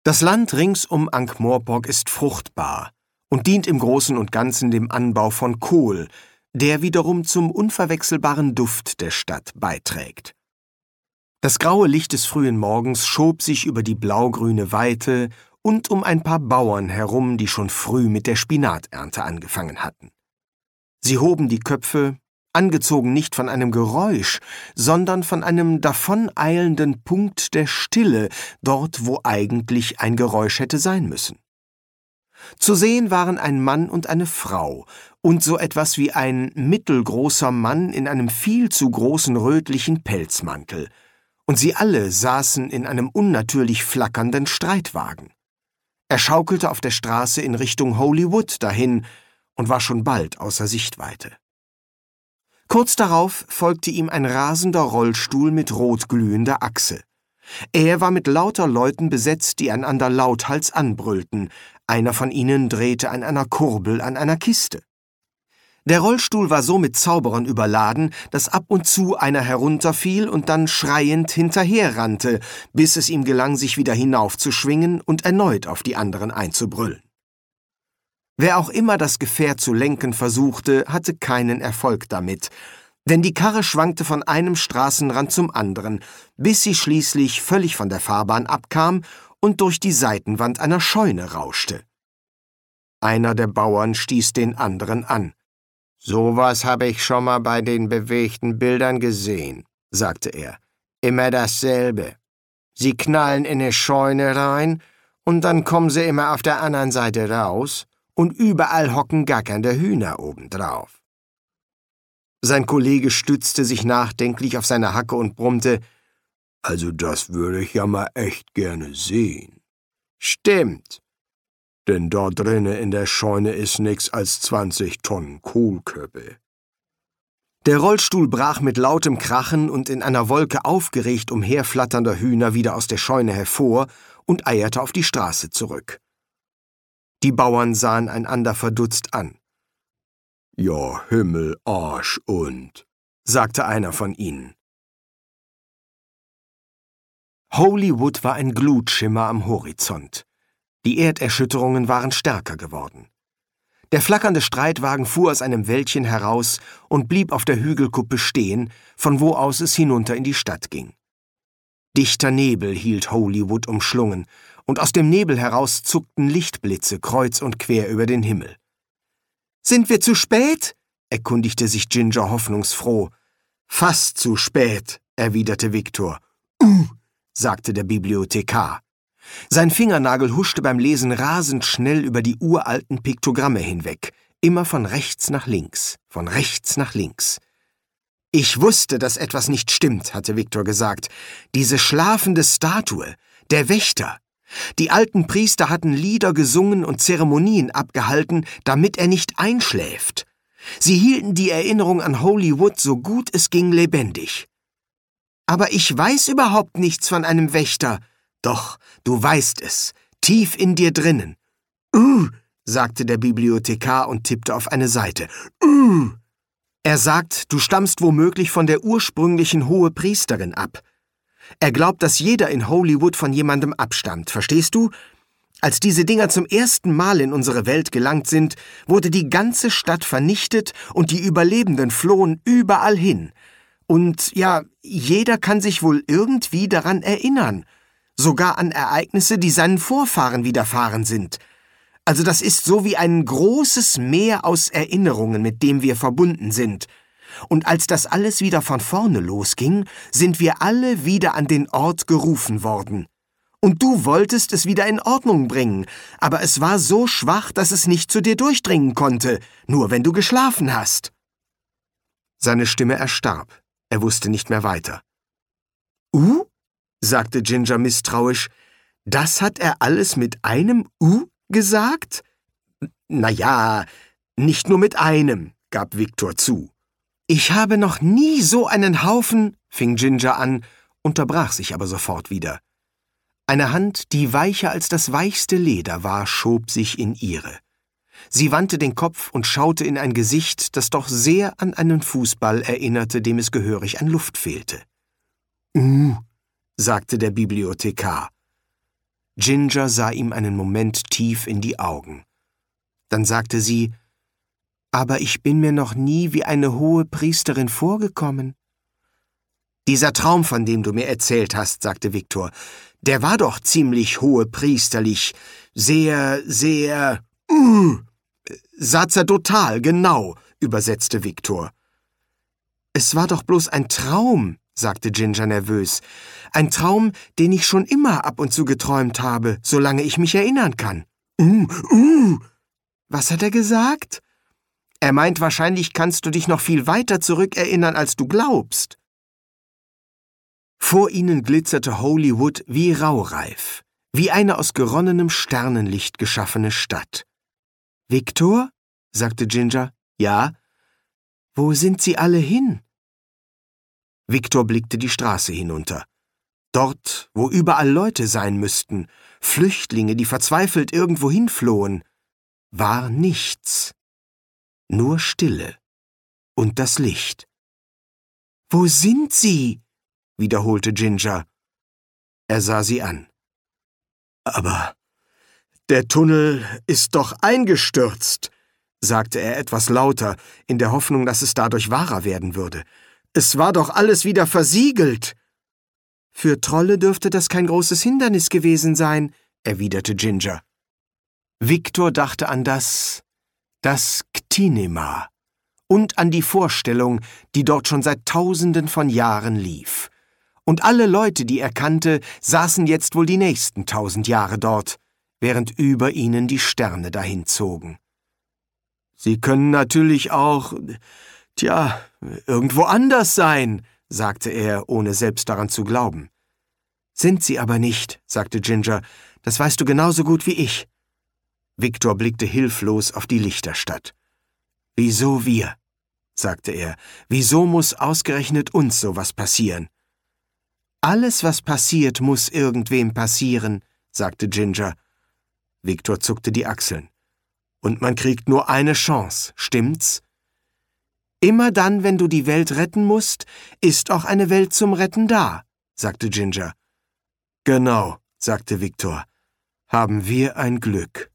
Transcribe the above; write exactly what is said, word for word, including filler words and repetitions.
Das Land rings um Ankh-Morpork ist fruchtbar und dient im Großen und Ganzen dem Anbau von Kohl, der wiederum zum unverwechselbaren Duft der Stadt beiträgt. Das graue Licht des frühen Morgens schob sich über die blaugrüne Weite und um ein paar Bauern herum, die schon früh mit der Spinaternte angefangen hatten. Sie hoben die Köpfe, angezogen nicht von einem Geräusch, sondern von einem davoneilenden Punkt der Stille, dort, wo eigentlich ein Geräusch hätte sein müssen. Zu sehen waren ein Mann und eine Frau und so etwas wie ein mittelgroßer Mann in einem viel zu großen rötlichen Pelzmantel, und sie alle saßen in einem unnatürlich flackernden Streitwagen. Er schaukelte auf der Straße in Richtung Holywood dahin und war schon bald außer Sichtweite. Kurz darauf folgte ihm ein rasender Rollstuhl mit rotglühender Achse. Er war mit lauter Leuten besetzt, die einander lauthals anbrüllten. Einer von ihnen drehte an einer Kurbel an einer Kiste. Der Rollstuhl war so mit Zauberern überladen, dass ab und zu einer herunterfiel und dann schreiend hinterherrannte, bis es ihm gelang, sich wieder hinaufzuschwingen und erneut auf die anderen einzubrüllen. Wer auch immer das Gefährt zu lenken versuchte, hatte keinen Erfolg damit, denn die Karre schwankte von einem Straßenrand zum anderen, bis sie schließlich völlig von der Fahrbahn abkam und durch die Seitenwand einer Scheune rauschte. Einer der Bauern stieß den anderen an. »Sowas habe ich schon mal bei den bewegten Bildern gesehen«, sagte er. »Immer dasselbe. Sie knallen in eine Scheune rein und dann kommen sie immer auf der anderen Seite raus und überall hocken gackernde Hühner obendrauf.« Sein Kollege stützte sich nachdenklich auf seine Hacke und brummte, »Also das würde ich ja mal echt gerne sehen.« »Stimmt. Denn dort drinne in der Scheune ist nix als zwanzig Tonnen Kohlköppe.« Der Rollstuhl brach mit lautem Krachen und in einer Wolke aufgeregt umherflatternder Hühner wieder aus der Scheune hervor und eierte auf die Straße zurück. Die Bauern sahen einander verdutzt an. »Ja, Himmel, Arsch und«, sagte einer von ihnen. Holywood war ein Glutschimmer am Horizont. Die Erderschütterungen waren stärker geworden. Der flackernde Streitwagen fuhr aus einem Wäldchen heraus und blieb auf der Hügelkuppe stehen, von wo aus es hinunter in die Stadt ging. Dichter Nebel hielt Holywood umschlungen, und aus dem Nebel heraus zuckten Lichtblitze kreuz und quer über den Himmel. »Sind wir zu spät?« erkundigte sich Ginger hoffnungsfroh. »Fast zu spät«, erwiderte Viktor. »Uh«, sagte der Bibliothekar. Sein Fingernagel huschte beim Lesen rasend schnell über die uralten Piktogramme hinweg, immer von rechts nach links, von rechts nach links. »Ich wusste, dass etwas nicht stimmt«, hatte Viktor gesagt. »Diese schlafende Statue, der Wächter. Die alten Priester hatten Lieder gesungen und Zeremonien abgehalten, damit er nicht einschläft. Sie hielten die Erinnerung an Holywood so gut es ging lebendig.« »Aber ich weiß überhaupt nichts von einem Wächter.« »Doch, du weißt es, tief in dir drinnen.« »Uh«, sagte der Bibliothekar und tippte auf eine Seite. »Uh«. Er sagt, du stammst womöglich von der ursprünglichen Hohepriesterin ab. Er glaubt, dass jeder in Holywood von jemandem abstammt, verstehst du? Als diese Dinger zum ersten Mal in unsere Welt gelangt sind, wurde die ganze Stadt vernichtet und die Überlebenden flohen überall hin. Und ja, jeder kann sich wohl irgendwie daran erinnern. Sogar an Ereignisse, die seinen Vorfahren widerfahren sind. Also das ist so wie ein großes Meer aus Erinnerungen, mit dem wir verbunden sind. Und als das alles wieder von vorne losging, sind wir alle wieder an den Ort gerufen worden. Und du wolltest es wieder in Ordnung bringen, aber es war so schwach, dass es nicht zu dir durchdringen konnte, nur wenn du geschlafen hast.« Seine Stimme erstarb. Er wusste nicht mehr weiter. »Uh?«, sagte Ginger misstrauisch. »Das hat er alles mit einem U gesagt?« »Na ja, nicht nur mit einem«, gab Viktor zu. »Ich habe noch nie so einen Haufen«, fing Ginger an, unterbrach sich aber sofort wieder. Eine Hand, die weicher als das weichste Leder war, schob sich in ihre. Sie wandte den Kopf und schaute in ein Gesicht, das doch sehr an einen Fußball erinnerte, dem es gehörig an Luft fehlte. »Uh«, sagte der Bibliothekar. Ginger sah ihm einen Moment tief in die Augen. Dann sagte sie: »Aber ich bin mir noch nie wie eine hohe Priesterin vorgekommen.« »Dieser Traum, von dem du mir erzählt hast«, sagte Viktor, »der war doch ziemlich hohepriesterlich, sehr, sehr, uh, sacerdotal, genau«, übersetzte Viktor. »Es war doch bloß ein Traum«, sagte Ginger nervös, »ein Traum, den ich schon immer ab und zu geträumt habe, solange ich mich erinnern kann.« »Uh, uh«, was hat er gesagt? Er meint, wahrscheinlich kannst du dich noch viel weiter zurückerinnern, als du glaubst. Vor ihnen glitzerte Holywood wie raureif, wie eine aus geronnenem Sternenlicht geschaffene Stadt. »Viktor?« sagte Ginger. »Ja?« »Wo sind sie alle hin?« Viktor blickte die Straße hinunter. Dort, wo überall Leute sein müssten, Flüchtlinge, die verzweifelt irgendwo hinflohen, war nichts. Nur Stille und das Licht. »Wo sind sie?« wiederholte Ginger. Er sah sie an. »Aber der Tunnel ist doch eingestürzt«, sagte er etwas lauter, in der Hoffnung, dass es dadurch wahrer werden würde. »Es war doch alles wieder versiegelt.« »Für Trolle dürfte das kein großes Hindernis gewesen sein«, erwiderte Ginger. Viktor dachte an das, das Ktinema und an die Vorstellung, die dort schon seit Tausenden von Jahren lief. Und alle Leute, die er kannte, saßen jetzt wohl die nächsten tausend Jahre dort, während über ihnen die Sterne dahinzogen. »Sie können natürlich auch, tja, irgendwo anders sein«, sagte er, ohne selbst daran zu glauben. »Sind sie aber nicht«, sagte Ginger, »das weißt du genauso gut wie ich.« Viktor blickte hilflos auf die Lichterstadt. »Wieso wir?«, sagte er. »Wieso muss ausgerechnet uns sowas passieren?« »Alles, was passiert, muss irgendwem passieren«, sagte Ginger. Viktor zuckte die Achseln. »Und man kriegt nur eine Chance, stimmt's?« »Immer dann, wenn du die Welt retten musst, ist auch eine Welt zum Retten da«, sagte Ginger. »Genau«, sagte Viktor. »Haben wir ein Glück.«